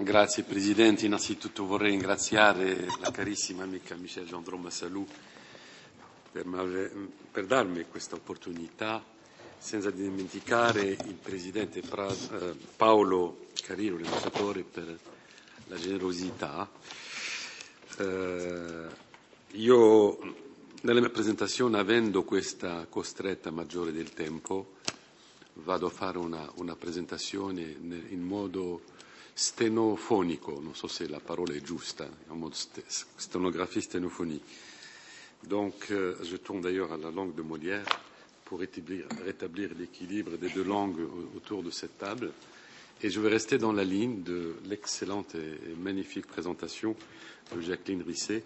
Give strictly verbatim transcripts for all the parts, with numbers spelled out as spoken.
Grazie Presidente, innanzitutto vorrei ringraziare la carissima amica Michelle Gendron Massalou per, per darmi questa opportunità, senza dimenticare il Presidente Paolo Cariro, l'ambasciatore, per la generosità. Eh, io nella mia presentazione, avendo questa costretta maggiore del tempo, vado a fare una, una presentazione in modo sténophonico, non so se la parola è giusta, en mode sténographie, sténophonie. Donc, euh, je tourne d'ailleurs à la langue de Molière pour rétablir, rétablir l'équilibre des deux langues autour de cette table. Et je vais rester dans la ligne de l'excellente et magnifique présentation de Jacqueline Risset,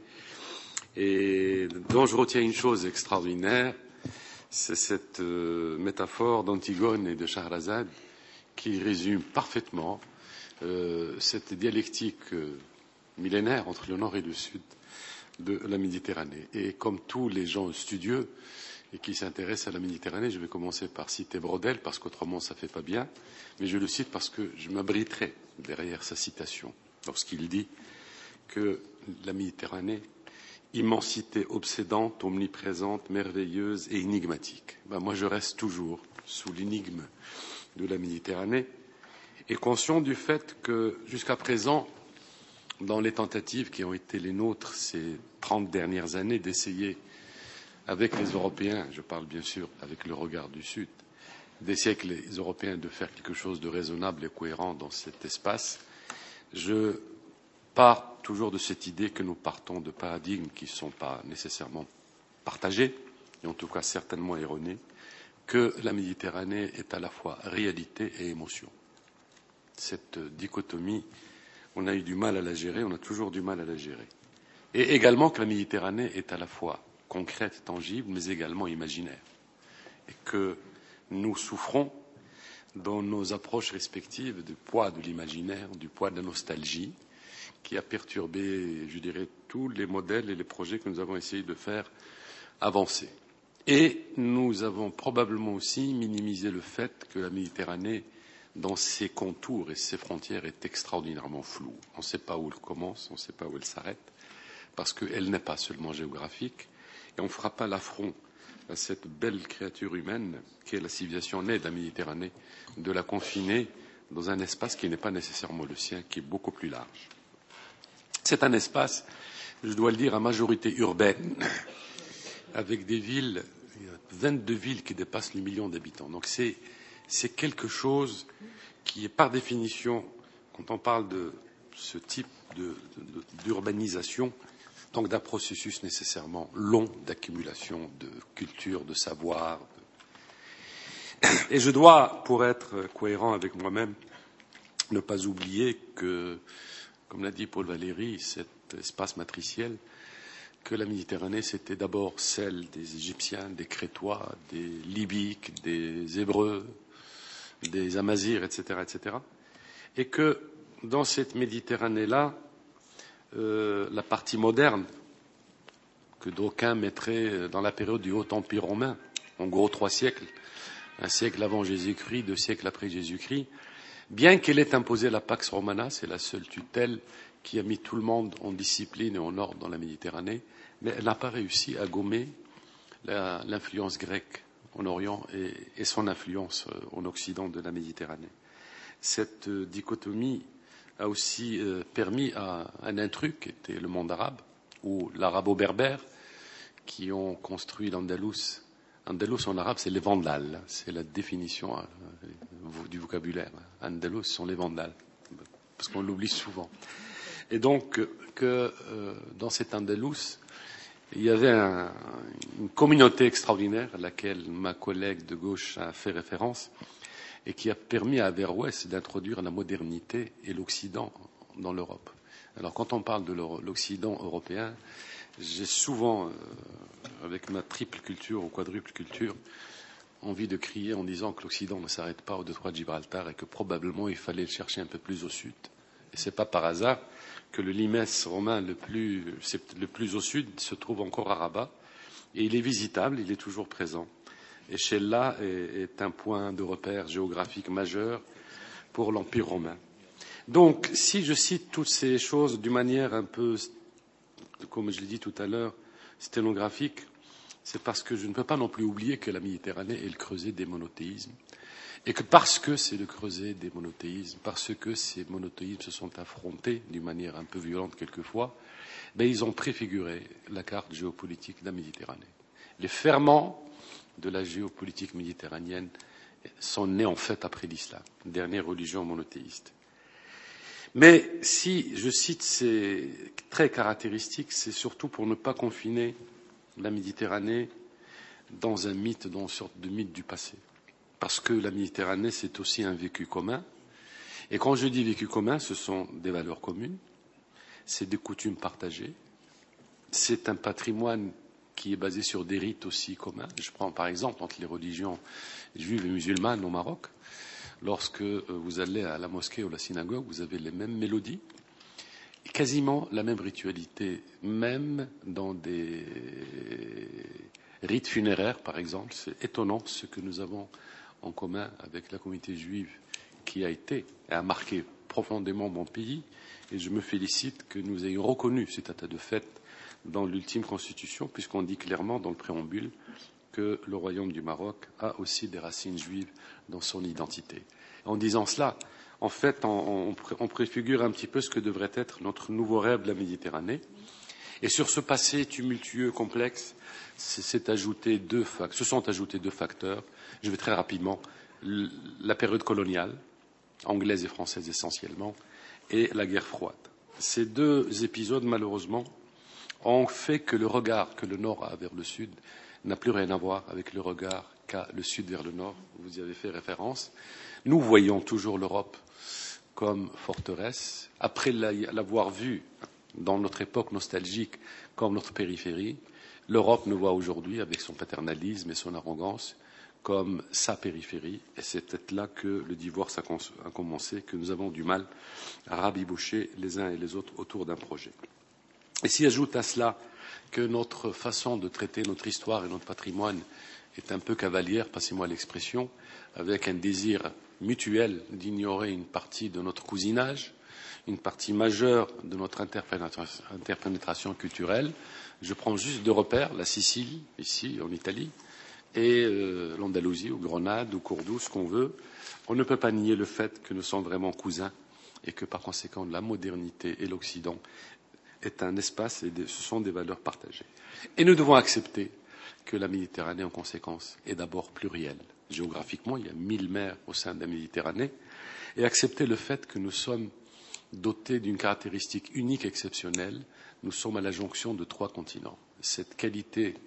et dont je retiens une chose extraordinaire, c'est cette euh, métaphore d'Antigone et de Shahrazad qui résume parfaitement Euh, cette dialectique euh, millénaire entre le nord et le sud de la Méditerranée. Et comme tous les gens studieux et qui s'intéressent à la Méditerranée, je vais commencer par citer Brodel, parce qu'autrement ça ne fait pas bien, mais je le cite parce que je m'abriterai derrière sa citation lorsqu'il dit que la Méditerranée, immensité obsédante, omniprésente, merveilleuse et énigmatique. Ben, moi je reste toujours sous l'énigme de la Méditerranée, et conscient du fait que, jusqu'à présent, dans les tentatives qui ont été les nôtres ces trente dernières années d'essayer, avec les Européens, je parle bien sûr avec le regard du Sud, d'essayer avec les Européens de faire quelque chose de raisonnable et cohérent dans cet espace, je pars toujours de cette idée que nous partons de paradigmes qui ne sont pas nécessairement partagés, et en tout cas certainement erronés, que la Méditerranée est à la fois réalité et émotion. Cette dichotomie, on a eu du mal à la gérer, on a toujours du mal à la gérer. Et également que la Méditerranée est à la fois concrète, tangible, mais également imaginaire. Et que nous souffrons dans nos approches respectives du poids de l'imaginaire, du poids de la nostalgie, qui a perturbé, je dirais, tous les modèles et les projets que nous avons essayé de faire avancer. Et nous avons probablement aussi minimisé le fait que la Méditerranée, dans ses contours et ses frontières, est extraordinairement floue. On ne sait pas où elle commence, on ne sait pas où elle s'arrête, parce qu'elle n'est pas seulement géographique, et on ne fera pas l'affront à cette belle créature humaine qu'est la civilisation née de la Méditerranée, de la confiner dans un espace qui n'est pas nécessairement le sien, qui est beaucoup plus large. C'est un espace, je dois le dire, à majorité urbaine, avec des villes, il y a vingt-deux villes qui dépassent le million d'habitants. Donc c'est C'est quelque chose qui est par définition, quand on parle de ce type de, de, d'urbanisation, donc d'un processus nécessairement long d'accumulation de culture, de savoir. Et je dois, pour être cohérent avec moi-même, ne pas oublier que, comme l'a dit Paul Valéry, cet espace matriciel, que la Méditerranée, c'était d'abord celle des Égyptiens, des Crétois, des Libyques, des Hébreux, des Amazirs, et cetera, et cetera, et que dans cette Méditerranée-là, euh, la partie moderne, que d'aucuns mettraient dans la période du Haut Empire romain, en gros trois siècles, un siècle avant Jésus-Christ, deux siècles après Jésus-Christ, bien qu'elle ait imposé la Pax Romana, c'est la seule tutelle qui a mis tout le monde en discipline et en ordre dans la Méditerranée, mais elle n'a pas réussi à gommer la, l'influence grecque en Orient et, et son influence euh, en Occident de la Méditerranée. Cette euh, dichotomie a aussi euh, permis à un intrus qui était le monde arabe, ou l'arabo-berbère, qui ont construit l'Andalous. Andalous en arabe, c'est les Vandales, c'est la définition euh, du vocabulaire. Andalous sont les Vandales, parce qu'on l'oublie souvent. Et donc, que euh, dans cet Andalous, il y avait un, une communauté extraordinaire à laquelle ma collègue de gauche a fait référence et qui a permis à Averroès d'introduire la modernité et l'Occident dans l'Europe. Alors quand on parle de l'Occident européen, j'ai souvent, euh, avec ma triple culture ou quadruple culture, envie de crier en disant que l'Occident ne s'arrête pas au détroit de Gibraltar et que probablement il fallait le chercher un peu plus au sud. Et ce n'est pas par hasard que le limès romain le plus, le plus au sud se trouve encore à Rabat, et il est visitable, il est toujours présent. Et Chella est, est un point de repère géographique majeur pour l'Empire romain. Donc, si je cite toutes ces choses d'une manière un peu, comme je l'ai dit tout à l'heure, sténographique, c'est parce que je ne peux pas non plus oublier que la Méditerranée est le creuset des monothéismes. Et que parce que c'est le creuset des monothéismes, parce que ces monothéismes se sont affrontés d'une manière un peu violente quelquefois, ben ils ont préfiguré la carte géopolitique de la Méditerranée. Les ferments de la géopolitique méditerranéenne sont nés en fait après l'islam, dernière religion monothéiste. Mais si je cite ces traits caractéristiques, c'est surtout pour ne pas confiner la Méditerranée dans un mythe, dans une sorte de mythe du passé. Parce que la Méditerranée, c'est aussi un vécu commun. Et quand je dis vécu commun, ce sont des valeurs communes, c'est des coutumes partagées, c'est un patrimoine qui est basé sur des rites aussi communs. Je prends par exemple entre les religions juives et musulmanes au Maroc. Lorsque vous allez à la mosquée ou à la synagogue, vous avez les mêmes mélodies, quasiment la même ritualité, même dans des rites funéraires, par exemple. C'est étonnant ce que nous avons en commun avec la communauté juive qui a été et a marqué profondément mon pays. Et je me félicite que nous ayons reconnu cet état de fait dans l'ultime constitution, puisqu'on dit clairement dans le préambule que le royaume du Maroc a aussi des racines juives dans son identité. En disant cela, en fait, on, on, on préfigure un petit peu ce que devrait être notre nouveau rêve de la Méditerranée. Et sur ce passé tumultueux, complexe, c'est ajouté deux, se sont ajoutés deux facteurs. Je vais très rapidement. La période coloniale, anglaise et française essentiellement, et la guerre froide. Ces deux épisodes, malheureusement, ont fait que le regard que le Nord a vers le Sud n'a plus rien à voir avec le regard qu'a le Sud vers le Nord. Vous y avez fait référence. Nous voyons toujours l'Europe comme forteresse. Après l'avoir vue dans notre époque nostalgique comme notre périphérie, l'Europe nous voit aujourd'hui, avec son paternalisme et son arrogance, comme sa périphérie. Et c'est peut-être là que le divorce a commencé, que nous avons du mal à rabibocher les uns et les autres autour d'un projet. Et s'y ajoute à cela que notre façon de traiter notre histoire et notre patrimoine est un peu cavalière, passez-moi l'expression, avec un désir mutuel d'ignorer une partie de notre cousinage, une partie majeure de notre interpénétration culturelle. Je prends juste deux repères, la Sicile, ici, en Italie, et euh, l'Andalousie, ou Grenade, ou Cordoue, ce qu'on veut. On ne peut pas nier le fait que nous sommes vraiment cousins et que, par conséquent, la modernité et l'Occident est un espace et ce sont des valeurs partagées. Et nous devons accepter que la Méditerranée, en conséquence, est d'abord plurielle. Géographiquement, il y a mille mers au sein de la Méditerranée, et accepter le fait que nous sommes dotés d'une caractéristique unique, exceptionnelle. Nous sommes à la jonction de trois continents. Cette qualité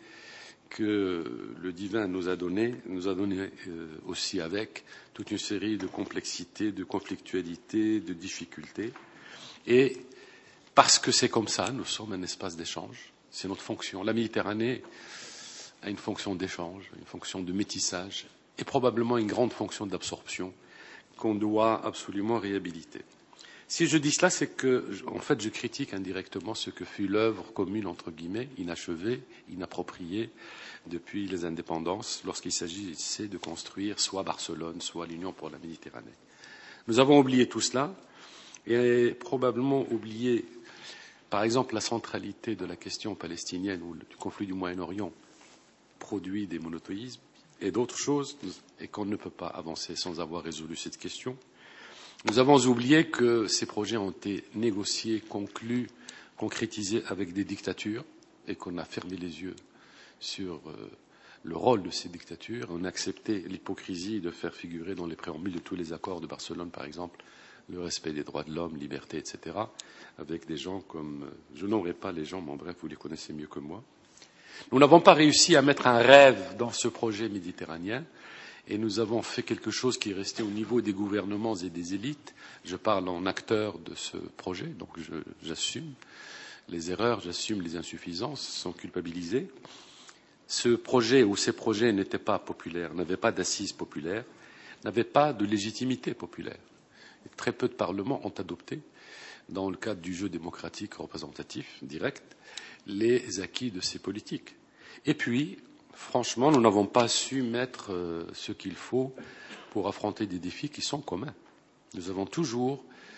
que le divin nous a donnée, nous a donnée euh, aussi avec toute une série de complexités, de conflictualités, de difficultés. Et parce que c'est comme ça, nous sommes un espace d'échange. C'est notre fonction. La Méditerranée a une fonction d'échange, une fonction de métissage et probablement une grande fonction d'absorption qu'on doit absolument réhabiliter. Si je dis cela, c'est que, en fait, je critique indirectement ce que fut l'œuvre commune, entre guillemets, inachevée, inappropriée, depuis les indépendances, lorsqu'il s'agissait de construire soit Barcelone, soit l'Union pour la Méditerranée. Nous avons oublié tout cela et probablement oublié, par exemple, la centralité de la question palestinienne ou du conflit du Moyen-Orient produit des monothéismes et d'autres choses, et qu'on ne peut pas avancer sans avoir résolu cette question. Nous avons oublié que ces projets ont été négociés, conclus, concrétisés avec des dictatures et qu'on a fermé les yeux sur euh, le rôle de ces dictatures. On a accepté l'hypocrisie de faire figurer dans les préambules de tous les accords de Barcelone, par exemple, le respect des droits de l'homme, liberté, et cetera, avec des gens comme, je n'aurai pas les gens, mais en bref, vous les connaissez mieux que moi. Nous n'avons pas réussi à mettre un rêve dans ce projet méditerranéen et nous avons fait quelque chose qui est resté au niveau des gouvernements et des élites. Je parle en acteur de ce projet, donc j'assume les erreurs, j'assume les insuffisances, sans culpabiliser. Ce projet ou ces projets n'étaient pas populaires, n'avaient pas d'assises populaires, n'avaient pas de légitimité populaire. Et très peu de parlements ont adopté, dans le cadre du jeu démocratique représentatif direct, les acquis de ces politiques. Et puis, franchement, nous n'avons pas su mettre euh, ce qu'il faut pour affronter des défis qui sont communs. Nous avons toujours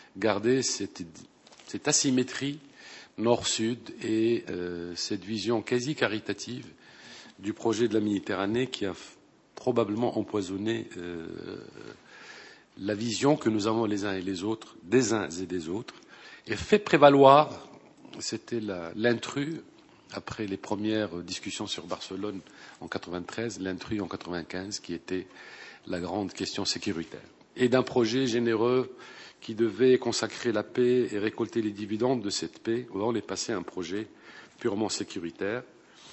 garder cette, cette asymétrie nord-sud et euh, cette vision quasi caritative du projet de la Méditerranée qui a probablement empoisonné euh, la vision que nous avons les uns et les autres, des uns et des autres, et fait prévaloir, c'était l'intrus, après les premières discussions sur Barcelone en quatre-vingt-treize, l'intrus en quatre-vingt-quinze, qui était la grande question sécuritaire. Et d'un projet généreux qui devait consacrer la paix et récolter les dividendes de cette paix, on est passé à un projet purement sécuritaire,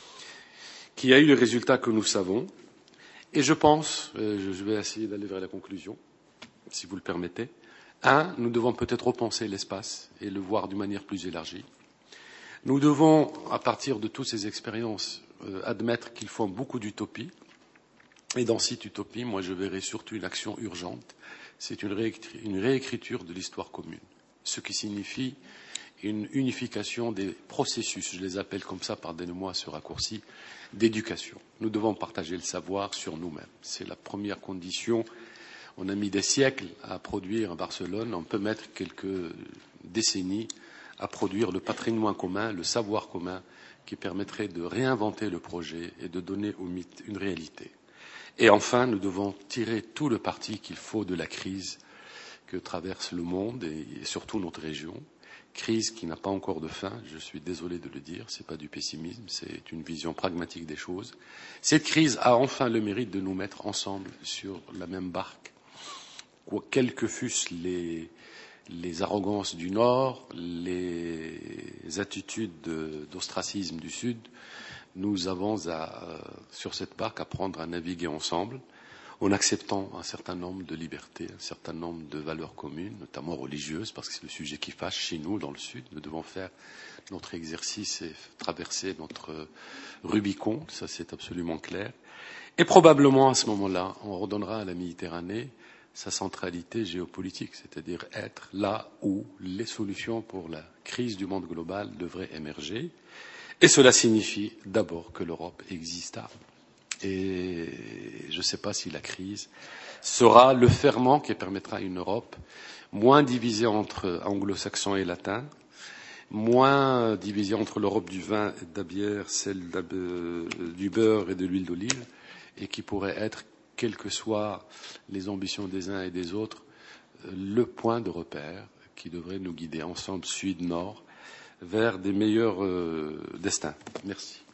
qui a eu les résultats que nous savons. Et je pense, je vais essayer d'aller vers la conclusion, si vous le permettez. Un, nous devons peut-être repenser l'espace et le voir d'une manière plus élargie. Nous devons, à partir de toutes ces expériences, euh, admettre qu'il faut beaucoup d'utopie. Et dans cette utopie, moi, je verrai surtout une action urgente. C'est une, réécri une réécriture de l'histoire commune, ce qui signifie une unification des processus, je les appelle comme ça, pardonnez-moi ce raccourci, d'éducation. Nous devons partager le savoir sur nous-mêmes. C'est la première condition. On a mis des siècles à produire à Barcelone, on peut mettre quelques décennies à produire le patrimoine commun, le savoir commun, qui permettrait de réinventer le projet et de donner au mythe une réalité. Et enfin, nous devons tirer tout le parti qu'il faut de la crise que traverse le monde et surtout notre région. Crise qui n'a pas encore de fin, je suis désolé de le dire, ce n'est pas du pessimisme, c'est une vision pragmatique des choses. Cette crise a enfin le mérite de nous mettre ensemble sur la même barque. Quelles que fussent les, les arrogances du Nord, les attitudes d'ostracisme du Sud, nous avons à, euh, sur cette barque, apprendre à naviguer ensemble en acceptant un certain nombre de libertés, un certain nombre de valeurs communes, notamment religieuses, parce que c'est le sujet qui fâche chez nous, dans le Sud. Nous devons faire notre exercice et traverser notre Rubicon, ça c'est absolument clair. Et probablement, à ce moment-là, on redonnera à la Méditerranée sa centralité géopolitique, c'est-à-dire être là où les solutions pour la crise du monde global devraient émerger. Et cela signifie d'abord que l'Europe exista. Et je ne sais pas si la crise sera le ferment qui permettra à une Europe moins divisée entre anglo-saxons et latins, moins divisée entre l'Europe du vin et de la bière, celle du beurre et de l'huile d'olive, et qui pourrait être, quelles que soient les ambitions des uns et des autres, le point de repère qui devrait nous guider ensemble, sud-nord, vers des meilleurs euh, destins. Merci.